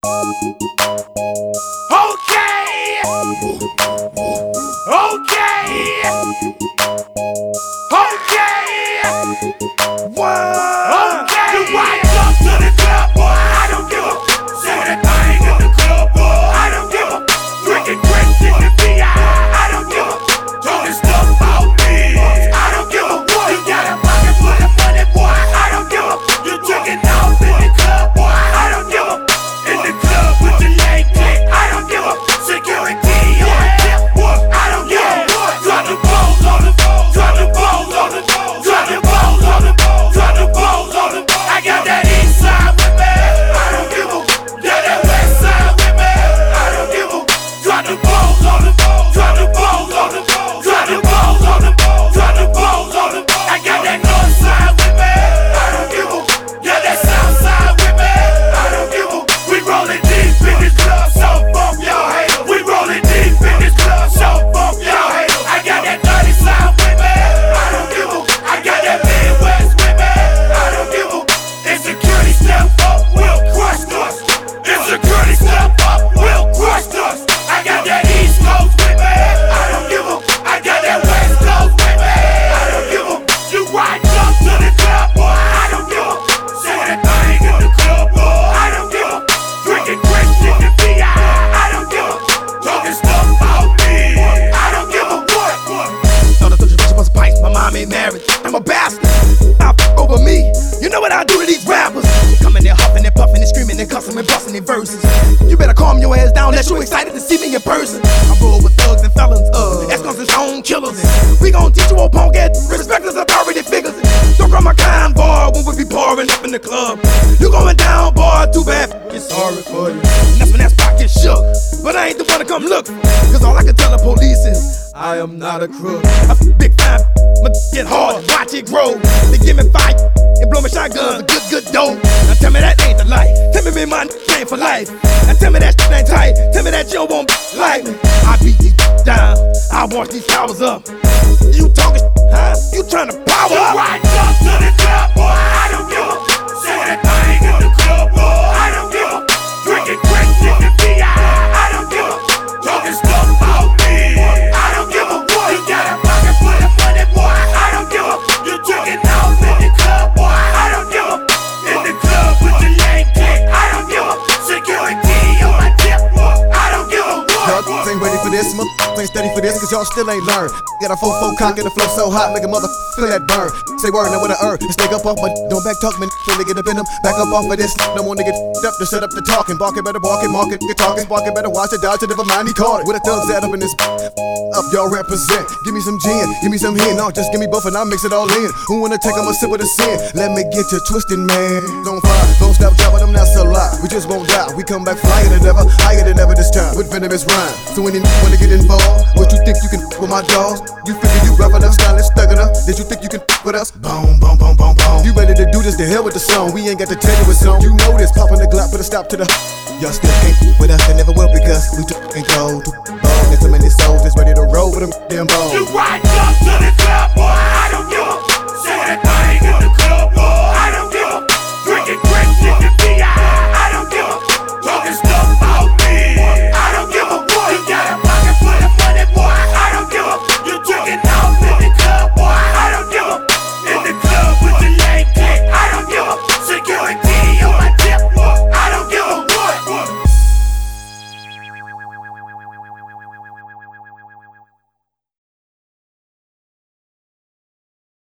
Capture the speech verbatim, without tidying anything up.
Okay. Okay. Okay. Whoa. Okay. You rise up to the club, boy. I don't give a say that thing in the club, boy. I don't give a drinking grapes in the V I. I don't give a talking stuff about me. I don't give a what. You got a pocket full of money, boy. I don't give a you drinking off in the club, boy. I don't give a in the club with your leg kick. I don't give a security on my hip, boy. I don't give a what. Drop the balls on the balls. Drop the balls on the balls. Drop the balls on the balls. Drop the balls on the balls. I got that east side with me. I don't give a got that west side with me. I don't give a drop the balls on the balls. Drop the balls on the balls. Drop the balls on the balls. Drop the balls on the balls. I got that north side with me. I don't give a got that south side with me. I don't give a we rollin' deep in this club, so bump y'all haters. We rollin' deep in this club, so bump y'all haters. I got that dirty side with me. I don't give a I got that Midwest with me. I don't give a insecurity step up, we'll crush us. Insecurity step up, we'll crush us. I got that East Coast with me. I don't give a I got that West Coast with me. I don't give a you ride up to the club, boy. I don't give a say that thing in the club, boy. I don't give a drinking grapes in the V I. I don't give a talking stuff about me. I don't give a what. Thought I told you she was pipes, my mom ain't married. I'm a bastard. I f over me. You know what I do to these rappers? They come in there huffing and puffing and screaming and cussing and busting their verses. You better calm your ass down, unless you excited to see me in person. I roll with thugs and felons, uh, ex-cons and stone killers. We gon' teach you old punk ass respect us authority figures. Don't call my kind, boy, when we be pouring up in the club. You going down, boy, too bad. Get sorry for you. And that's when that spot gets shook. But I ain't the one to come look. Cause all I can tell the police is I am not a crook. A big fine, but get hard, watch it grow. They give me fight and blow me shotguns, a good, good dope. Now tell me that ain't the life. Tell me me my name for life. Now tell me that shit ain't tight. Tell me that you won't like me. I beat these down. I wash these towers up. You talking, huh? You trying to power You up? ride up to the club, boy. I don't give a say that thing in the club, boy. I don't give a drinking grapes in the V I. I don't give a talking stuff about me. I don't give a what. You got a pocket full of money, boy. I don't give a you drinking off in the club, boy. I don't give a in the club with your leg kick. I don't give a security on my hip, boy. I don't give a what. Y'all ain't ready for this, motherfuckers ain't steady for this, cause y'all still ain't learned. Got a fofo cock and the flow so hot, make a mother feel that burn. Say word, now what I earn. Stay up off my don't back talk, man. When they get up in them, back up off of this. No one to get up to set up the talking. Barking better bark it, mark it, get talking. Barking better watch it, dodge it, never mind, he caught it. With the thugs at up in this up, y'all represent. Give me some gin, give me some hen. No, just give me both and I'll mix it all in. Who wanna take 'em a sip of the sin? Let me get you twisted, man. Don't fire, don't stop dropping them, that's a lie. We just won't die, we come back flyer than ever, higher than ever this time. With venomous rhyme. So when you wanna get involved, what you think you can with my dogs? You figure you rough enough, stylish, thug enough? Did you think you can with us? Boom, boom, boom, boom, boom. You ready to do this? The hell with the song. We ain't got to tell you what's on. You know this, popping the Glock, put a stop to the. Y'all still can't with us, they never will because we too ain't cold. Too bold, there's so many souls that's ready to roll with them damn bones. You ride up to the